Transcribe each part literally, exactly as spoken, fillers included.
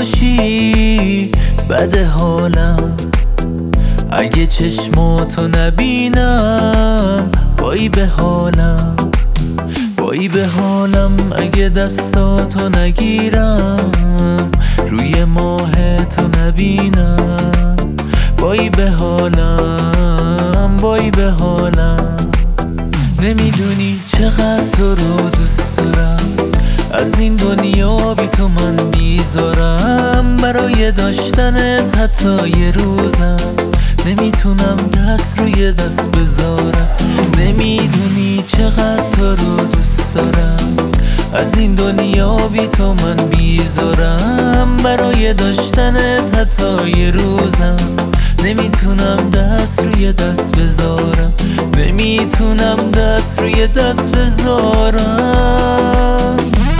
باشی بده حالم، اگه چشماتو نبینم وای به حالم، وای به حالم اگه دستاتو نگیرم، روی ماهتو نبینم وای به حالم، وای به حالم. نمیدونی چقدر تو رو دوست دارم، از این دنیا بی تو من بیزارم، برای داشتنت حتی یه روزم نمیتونم دست روی دست بذارم. نمیدونی چقدر تو رو دوست دارم، از این دنیا بی تو من بیزارم، برای داشتنت حتی یه روزم نمیتونم دست روی دست بذارم، نمیتونم دست روی دست بذارم.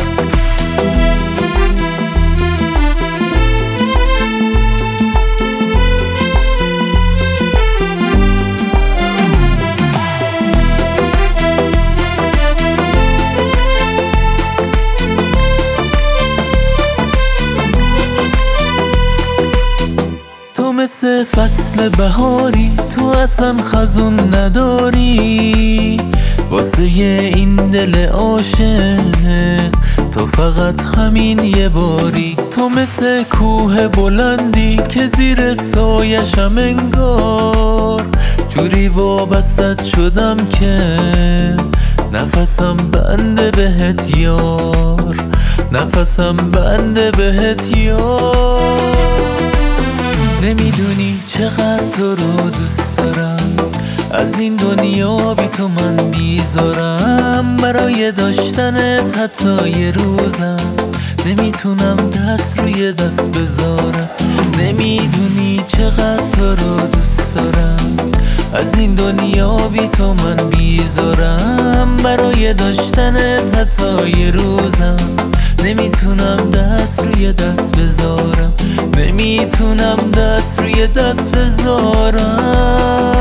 تو مثل فصل بهاری، تو اصلا خزون نداری، واسه این دل عاشق تو فقط همین یه باری. تو مثل کوه بلندی که زیر سایشم انگار جوری وابستت شدم که نفسم بنده بهت یار، نفسم بنده بهت یار. نمیدونی چقدر تو رو دوست دارم، از این دنیا بی تو من بیزارم، برای داشتنت حتی یه روزم نمیتونم دست روی دست بذارم. نمیدونی چقدر تو رو دوست دارم، از این دنیا بی تو من بیزارم، برای داشتنت حتی یه روزم نمیتونم دست روی دست بذارم، نمیتونم دست روی دست بذارم.